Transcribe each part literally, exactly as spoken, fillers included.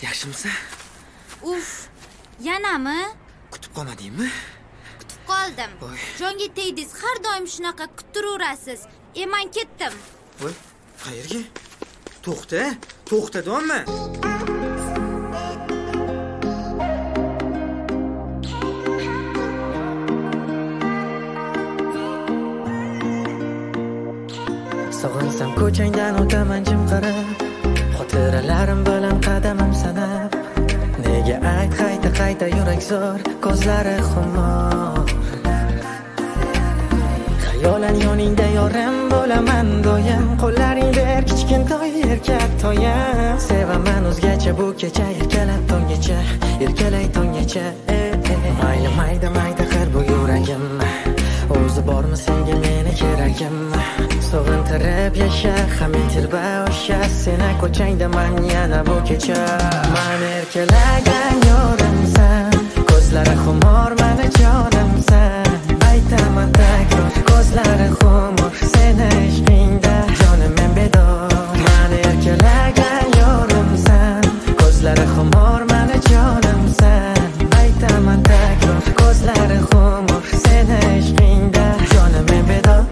Yaxshimisan? Uf, yanami? Kutib qolmadingmi? Kutib qoldim. Voy. Jonga tegdingiz, har doim shunaqa kutiraverasiz. E, men ketdim. Voy, qayerga? To'xta, to'xta domma. Sog'insam ko'changdan o'taman jim qarab, xotiralarim bilan qadamim sanab. Nega ayt qayta qayta yurak zo'r, ko'zlari xumor. Xayolan yoningda yorim bo'laman doim, qo'llaring ber kichkintoy erkak toyam. Sevaman o'zgacha bu kecha, erkalab tongacha, erkalay tongacha. Mayli mayda mayda qir bu yuragim, o'zi bormi senga meni keragim. Sog'intirib yasha, hamma tilba o'sha, seni ko'changda man yana bu kecha. Men erkalagan yorimsan, ko'zlari xumor meni jonimsan. Aytaman takror, ko'zlari xumor, seni ishqingda jonim men bedor. Men erkalagan yorimsan, ko'zlari xumor meni jonimsan. Aytaman takror, ko'zlari xumor, seni ishqingda jonim men bedor.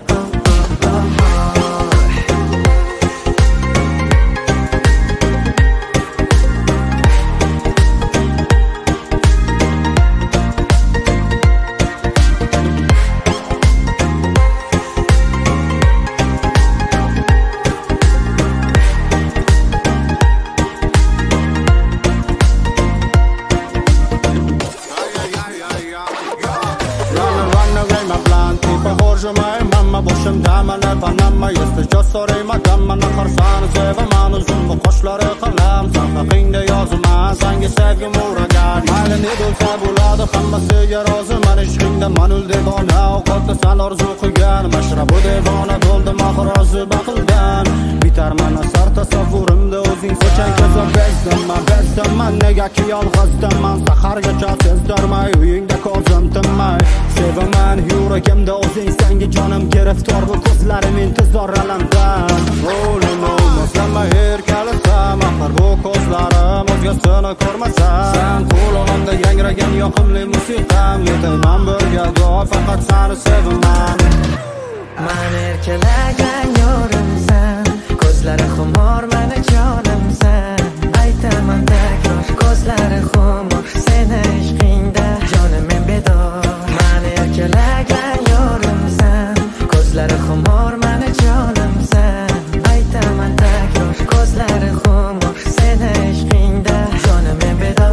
Negaki yolg'izdaman, sahargacha sezdirmay uyingda ko'zim tinmay. Sevaman yuragimda o'zing, senga jonim giriftor, bu ko'zlarim intizor alamdan. O'lim olmasama erkalasam, axir bu ko'zlarim o'zgasini ko'rmasa. Sen qulog'imda yangragan yoqimli musiqam, yetayman birga do'y, faqat seni sevaman. Men erkalagan yorimsan, ko'zlari xumor meni jonimsan. Aytaman takror, ko'zlari xumor, seni ishqingda jonim men bedor. Men erkalagan yorimsan, ko'zlari xumor meni jonimsan. Aytaman takror, ko'zlari xumor, seni ishqingda jonim men bedor.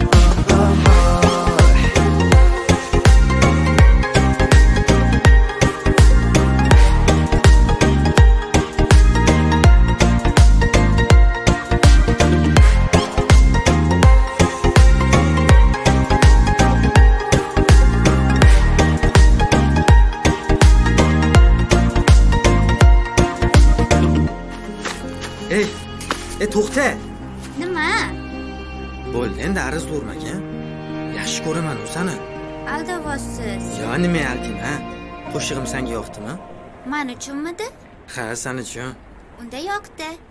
Ey, ey to'xta. Nima? Bo'ldi, endi ariz urmagan. Yaxshi ko'raman u seni. Aldavosiz. Yo, nima alkin, ha? Qo'shig'im senga yoqdimi? Men uchunmidi? Ha, sen uchun. Unda yoqdi.